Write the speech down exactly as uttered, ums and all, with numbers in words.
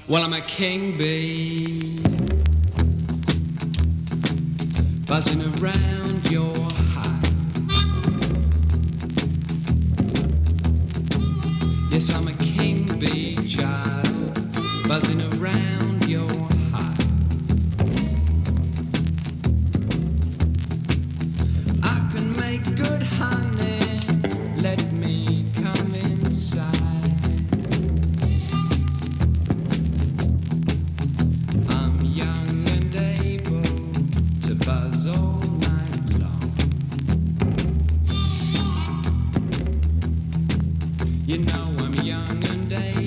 Well, I'm a king bee, buzzing around your hive. Yes, I'm a king bee, child, buzzing around your hive. I can make good honey, let me come inside. I'm young and able to buzz all night long. You know I'm young and able